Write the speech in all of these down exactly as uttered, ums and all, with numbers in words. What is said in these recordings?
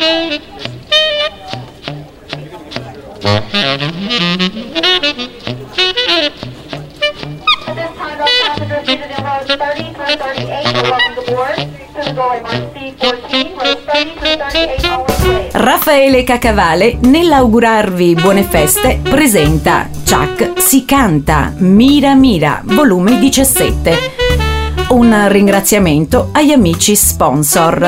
Raffaele Cacavale, nell'augurarvi buone feste, presenta Ciak si canta, Mira Mira, volume diciassette. Un ringraziamento agli amici sponsor.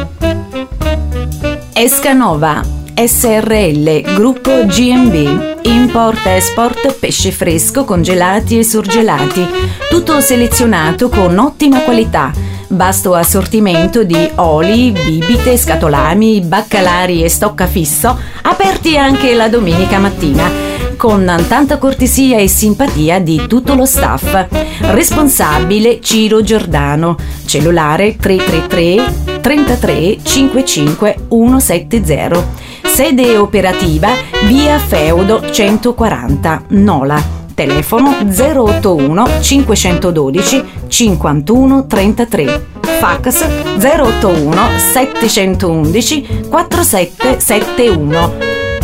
Escanova S R L, gruppo G M B, import-export pesce fresco, congelati e surgelati, tutto selezionato con ottima qualità. Vasto assortimento di oli, bibite, scatolami, baccalari e stoccafisso, aperti anche la domenica mattina, con tanta cortesia e simpatia di tutto lo staff. Responsabile Ciro Giordano, cellulare tre tre tre trentatré cinquantacinque centosettanta, sede operativa via Feudo centoquaranta, Nola. Telefono zero ottantuno cinquecentododici cinquantuno trentatré, fax zero ottantuno settecentoundici quarantasette settantuno.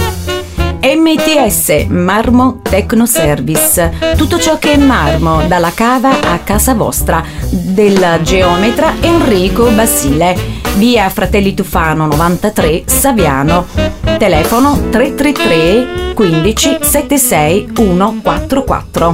M T S Marmo Tecnoservice, tutto ciò che è marmo dalla cava a casa vostra, del geometra Enrico Basile, via Fratelli Tufano novantatré, Saviano. Telefono tre tre tre quindici settantasei centoquarantaquattro.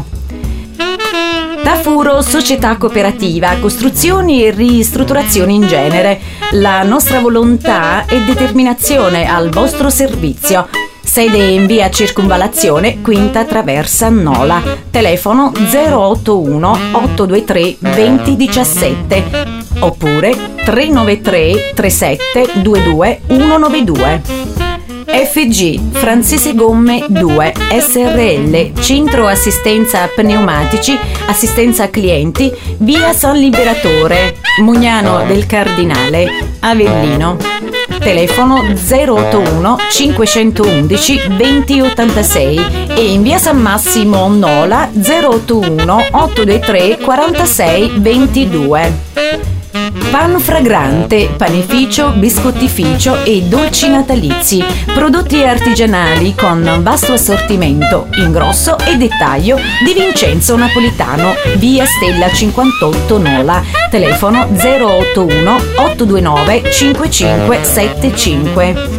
Tafuro Società Cooperativa, costruzioni e ristrutturazioni in genere. La nostra volontà e determinazione al vostro servizio. Sede in via Circonvallazione, quinta traversa, Nola. Telefono zero ottantuno ottocentoventritré venti diciassette oppure tre nove tre trentasette ventidue centonovantadue. F G Francese Gomme due S R L, Centro Assistenza Pneumatici, Assistenza Clienti, via San Liberatore, Mugnano del Cardinale, Avellino. Telefono zero ottantuno cinquecentoundici venti ottantasei e in via San Massimo, Nola, zero ottantuno ottocentoventitré quarantasei ventidue. Pan Fragrante, panificio, biscottificio e dolci natalizi, prodotti artigianali con vasto assortimento, ingrosso e dettaglio di Vincenzo Napolitano, via Stella cinquantotto, Nola. Telefono zero ottantuno ottocentonovantanove cinquantacinque settantacinque.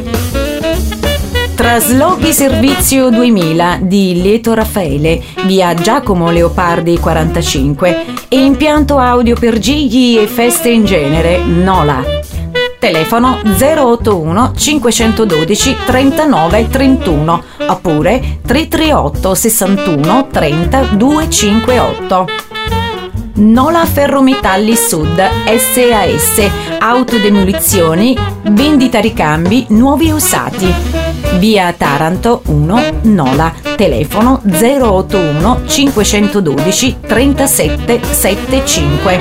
Traslochi Servizio duemila di Lieto Raffaele, via Giacomo Leopardi quarantacinque e impianto audio per gigli e feste in genere, Nola. Telefono zero ottantuno cinquecentododici trentanove trentuno oppure tre tre otto sessantuno trenta duecentocinquantotto. Nola Ferrometalli Sud S A S, autodemolizioni, vendita ricambi nuovi e usati, via Taranto uno, Nola. Telefono zero ottantuno cinquecentododici trentasette settantacinque.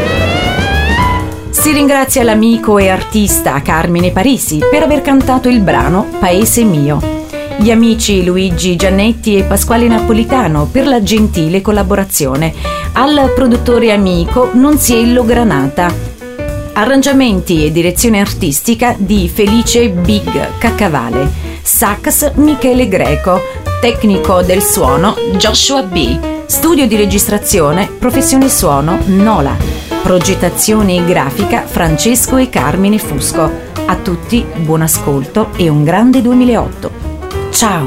Si ringrazia l'amico e artista Carmine Parisi per aver cantato il brano Paese mio. Gli amici Luigi Giannetti e Pasquale Napolitano per la gentile collaborazione. Al produttore amico Nunziello Granata. Arrangiamenti e direzione artistica di Felice Big Cacavale. Sax Michele Greco. Tecnico del suono Joshua B. Studio di registrazione Professione Suono Nola. Progettazione grafica Francesco e Carmine Fusco. A tutti buon ascolto e un grande duemilaotto. Ciao!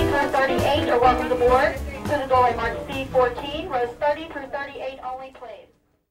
Welcome to board. To the doorway, mark C fourteen, rows thirty through thirty-eight only, please.